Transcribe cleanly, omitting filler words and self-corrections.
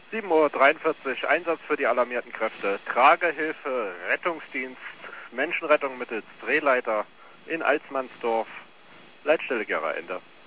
7:43 Uhr, Einsatz für die alarmierten Kräfte, Tragehilfe, Rettungsdienst, Menschenrettung mittels Drehleiter in Alsmannsdorf, Leitstelle Gera, Ende.